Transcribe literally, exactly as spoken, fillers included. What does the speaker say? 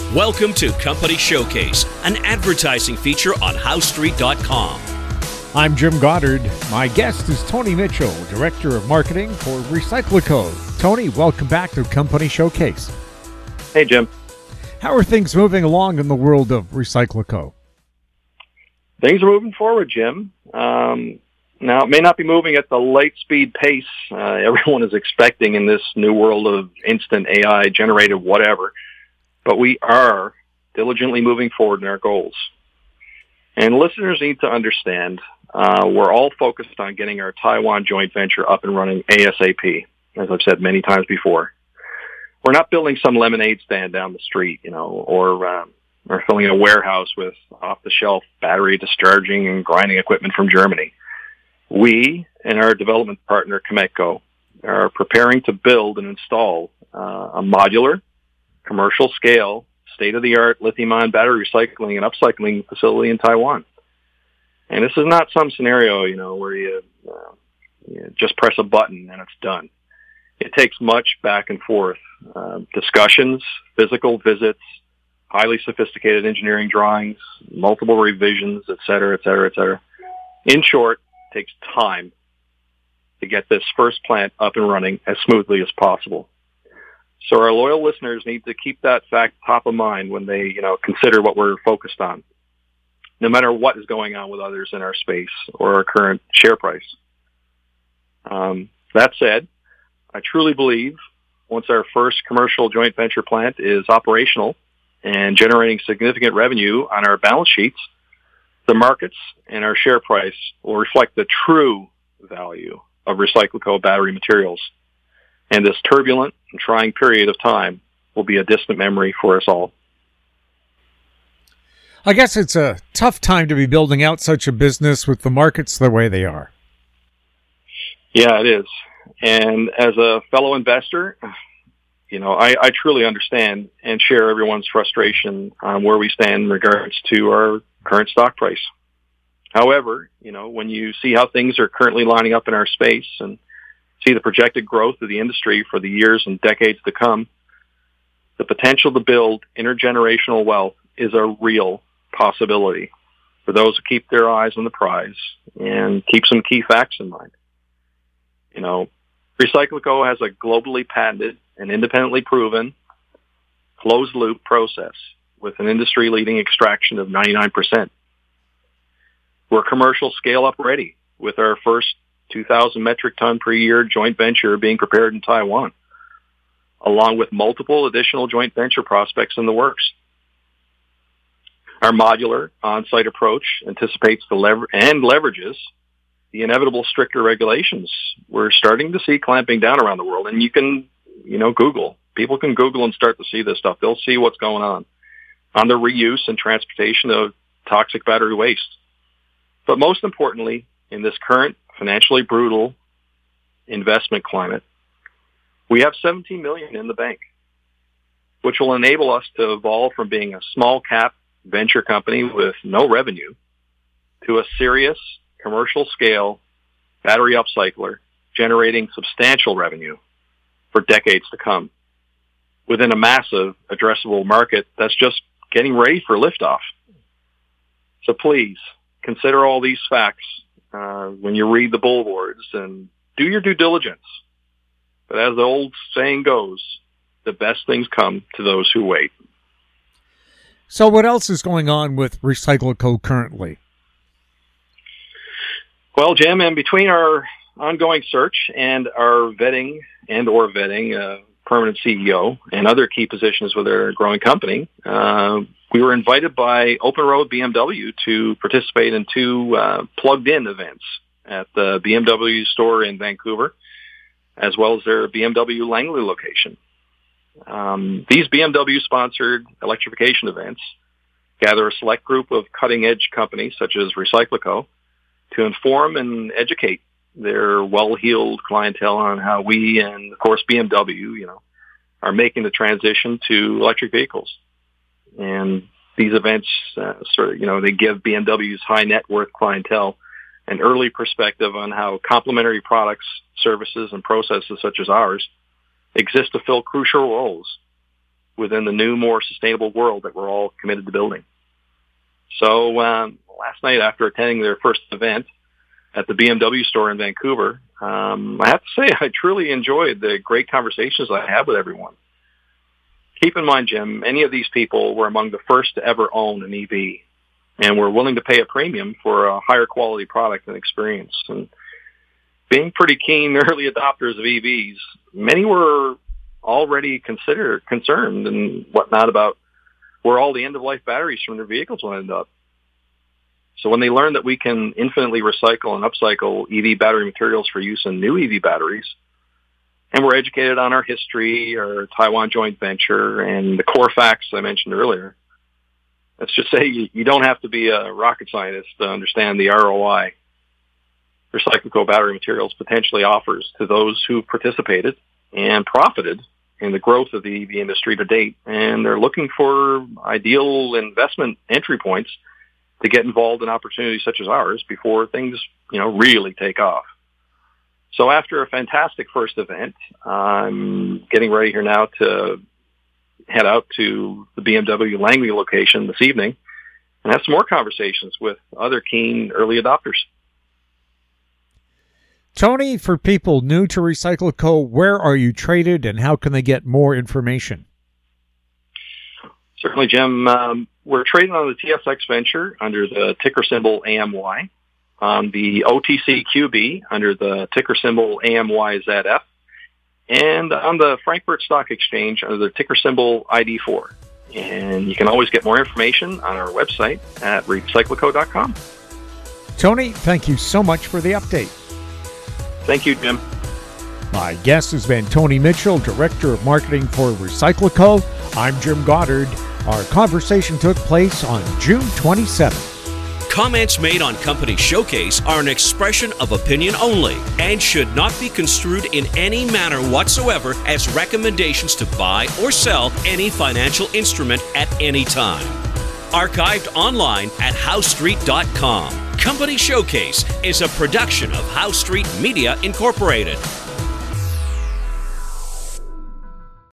Welcome to Company Showcase, an advertising feature on How Street dot com. I'm Jim Goddard. My guest is Tony Mitchell, Director of Marketing for Recyclico. Tony, welcome back to Company Showcase. Hey, Jim. How are things moving along in the world of Recyclico? Things are moving forward, Jim. Um, now, it may not be moving at the light speed pace uh, everyone is expecting in this new world of instant A I-generated whatever, but we are diligently moving forward in our goals. And listeners need to understand uh, we're all focused on getting our Taiwan joint venture up and running ASAP, as I've said many times before. We're not building some lemonade stand down the street, you know, or um, or filling a warehouse with off-the-shelf battery discharging and grinding equipment from Germany. We and our development partner, Cameco, are preparing to build and install uh, a modular, commercial-scale, state-of-the-art lithium-ion battery recycling and upcycling facility in Taiwan. And this is not some scenario, you know, where you, uh, you just press a button and it's done. It takes much back and forth, uh, discussions, physical visits, highly sophisticated engineering drawings, multiple revisions, et cetera, et cetera, et cetera. In short, it takes time to get this first plant up and running as smoothly as possible. So our loyal listeners need to keep that fact top of mind when they, you know, consider what we're focused on, no matter what is going on with others in our space or our current share price. Um, that said, I truly believe once our first commercial joint venture plant is operational and generating significant revenue on our balance sheets, the markets and our share price will reflect the true value of Recyclico battery materials. And this turbulent and trying period of time will be a distant memory for us all. I guess it's a tough time to be building out such a business with the markets the way they are. Yeah, it is. And as a fellow investor, you know, I, I truly understand and share everyone's frustration on where we stand in regards to our current stock price. However, you know, when you see how things are currently lining up in our space and see the projected growth of the industry for the years and decades to come, the potential to build intergenerational wealth is a real possibility for those who keep their eyes on the prize and keep some key facts in mind. You know, Recyclico has a globally patented and independently proven closed-loop process with an industry-leading extraction of ninety-nine percent. We're commercial scale-up ready with our first two thousand metric ton per year joint venture being prepared in Taiwan, along with multiple additional joint venture prospects in the works. Our modular on-site approach anticipates the lever- and leverages the inevitable stricter regulations we're starting to see clamping down around the world. And you can, you know, Google. People can Google and start to see this stuff. They'll see what's going on on the reuse and transportation of toxic battery waste. But most importantly, in this current financially brutal investment climate, we have seventeen million dollars in the bank, which will enable us to evolve from being a small cap venture company with no revenue to a serious commercial scale battery upcycler generating substantial revenue for decades to come within a massive addressable market that's just getting ready for liftoff. So please consider all these facts uh, when you read the billboards and do your due diligence. But as the old saying goes, the best things come to those who wait. So what else is going on with Recyclico currently? Well, Jim, and between our ongoing search and our vetting and or vetting uh, permanent C E O and other key positions with our growing company, uh, we were invited by Open Road B M W to participate in two uh, plugged-in events at the B M W store in Vancouver, as well as their B M W Langley location. Um, these B M W-sponsored electrification events gather a select group of cutting-edge companies such as Recyclico to inform and educate their well-heeled clientele on how we and, of course, B M W, you know, are making the transition to electric vehicles. And these events, uh, sort of, you know, they give B M W's high net worth clientele an early perspective on how complementary products, services, and processes such as ours exist to fill crucial roles within the new, more sustainable world that we're all committed to building. So um, last night, after attending their first event at the B M W store in Vancouver, um, I have to say I truly enjoyed the great conversations I had with everyone. Keep in mind, Jim, many of these people were among the first to ever own an E V and were willing to pay a premium for a higher quality product and experience. And being pretty keen early adopters of E Vs, many were already consider concerned and whatnot about where all the end-of-life batteries from their vehicles will end up. So when they learn that we can infinitely recycle and upcycle E V battery materials for use in new E V batteries, and we're educated on our history, our Taiwan joint venture, and the core facts I mentioned earlier, let's just say you, you don't have to be a rocket scientist to understand the R O I Recyclico battery materials potentially offers to those who participated and profited in the growth of the E V industry to date. And they're looking for ideal investment entry points to get involved in opportunities such as ours before things, you know, really take off. So after a fantastic first event, I'm getting ready here now to head out to the B M W Langley location this evening and have some more conversations with other keen early adopters. Tony, for people new to Recyclico, where are you traded and how can they get more information? Certainly, Jim. Um, we're trading on the T S X Venture under the ticker symbol A M Y, on the O T C Q B under the ticker symbol A M Y Z F, and on the Frankfurt Stock Exchange under the ticker symbol I D four. And you can always get more information on our website at recyclico dot com. Tony, thank you so much for the update. Thank you, Jim. My guest has been Tony Mitchell, Director of Marketing for Recyclico. I'm Jim Goddard. Our conversation took place on June twenty-seventh. Comments made on Company Showcase are an expression of opinion only and should not be construed in any manner whatsoever as recommendations to buy or sell any financial instrument at any time. Archived online at house street dot com. Company Showcase is a production of House Street Media Incorporated.